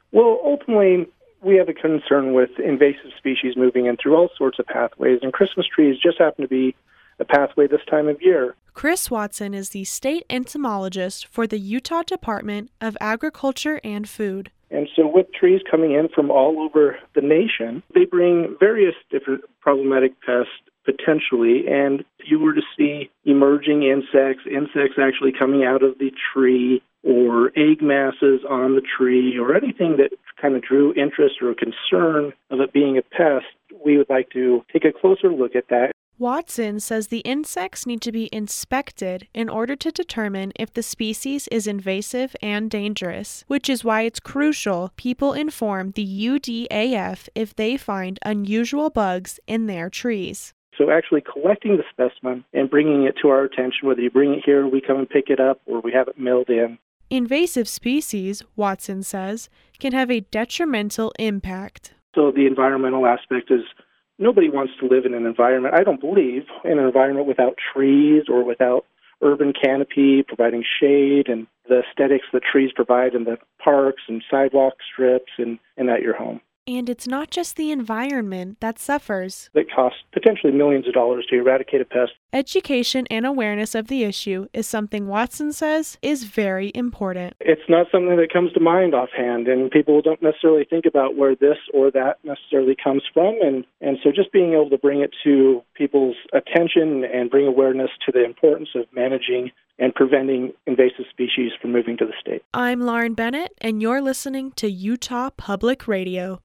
Well, ultimately, we have a concern with invasive species moving in through all sorts of pathways, and Christmas trees just happen to be a pathway this time of year. Chris Watson is the state entomologist for the Utah Department of Agriculture and Food. And so with trees coming in from all over the nation, they bring various different problematic pests potentially, and if you were to see emerging insects actually coming out of the tree, or egg masses on the tree, or anything that kind of drew interest or concern of it being a pest, we would like to take a closer look at that. Watson says the insects need to be inspected in order to determine if the species is invasive and dangerous, which is why it's crucial people inform the UDAF if they find unusual bugs in their trees. So actually collecting the specimen and bringing it to our attention, whether you bring it here, we come and pick it up, or we have it mailed in. Invasive species, Watson says, can have a detrimental impact. So the environmental aspect is nobody wants to live in an environment, I don't believe, in an environment without trees or without urban canopy providing shade and the aesthetics that trees provide in the parks and sidewalk strips and at your home. And it's not just the environment that suffers. That costs potentially millions of dollars to eradicate a pest. Education and awareness of the issue is something Watson says is very important. It's not something that comes to mind offhand, and people don't necessarily think about where this or that necessarily comes from. And so just being able to bring it to people's attention and bring awareness to the importance of managing and preventing invasive species from moving to the state. I'm Lauren Bennett, and you're listening to Utah Public Radio.